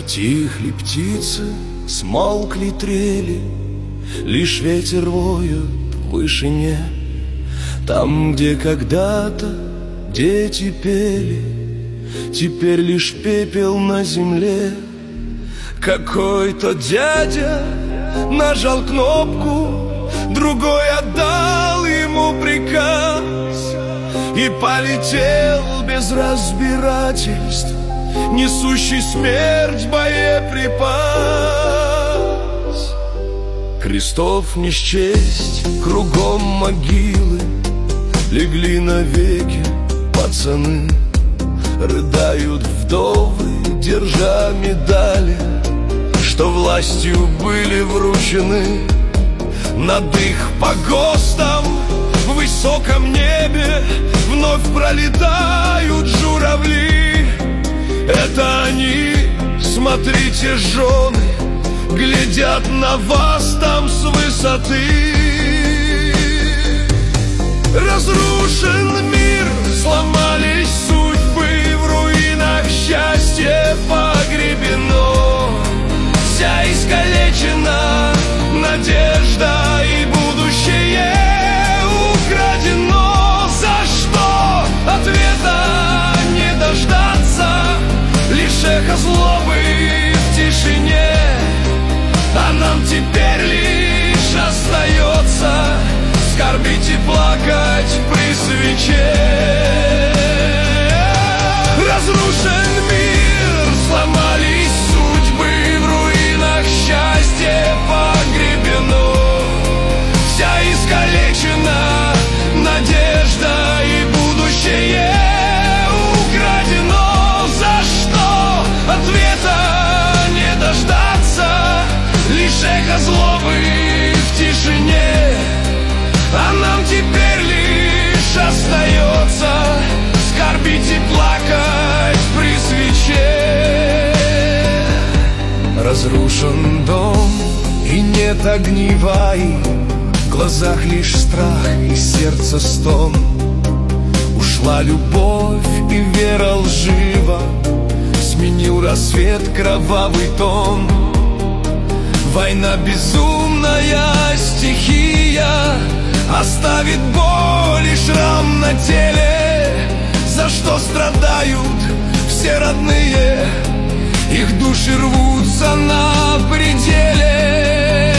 Стихли птицы, смолкли трели, лишь ветер воет в вышине. Там, где когда-то дети пели, теперь лишь пепел на земле. Какой-то дядя нажал кнопку, другой отдал ему приказ и полетел без разбирательств, несущий смерть боеприпас. Крестов не счесть, кругом могилы, легли навеки пацаны. Рыдают вдовы, держа медали, что властью были вручены. Над их погостом в высоком небе вновь пролетают журавли. Это они, смотрите, жены, глядят на вас там с высоты. Разрушен мир, сломались судьбы, в руинах счастье погребено. Вся искалечена надежда и будущее украдено. За что ответа не дождаться, лишь эхо злобы в тишине. А нам теперь лишь остается скорбить и плакать при свече. Разрушен мир, сломались судьбы, в руинах счастье погребено. Вся искалечена надежда и будущее украдено. За что ответа не дождаться, лишь эхо злобы в тишине. А нам теперь лишь остается скорбить и плакать при свече. Разрушен дом, и нет огнива, и в глазах лишь страх и сердце стон. Ушла любовь, и вера лжива, сменил рассвет кровавый тон. Война безумная стихия оставит боль и шрам на теле. За что страдают все родные, их души рвутся на пределе.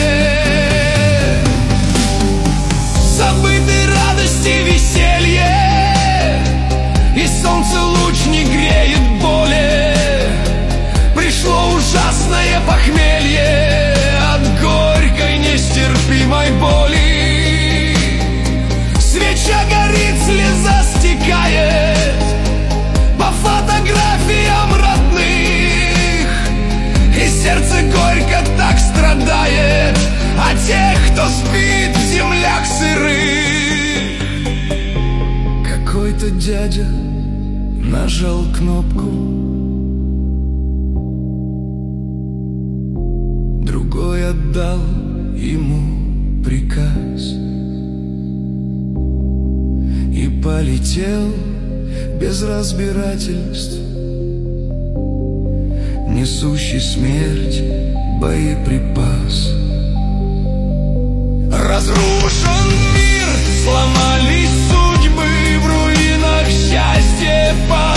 Забыты радости, веселье, и солнце луч не греет боли. Пришло ужасное похмелье от горькой нестерпимой боли. Свеча горит, слеза стекает по фотографиям родных, и сердце горько так страдает от тех, кто спит в землях сырых. Какой-то дядя нажал кнопку, другой отдал ему приказ и полетел без разбирательств, несущий смерть боеприпас. Разрушен мир, сломались судьбы, в руинах счастье.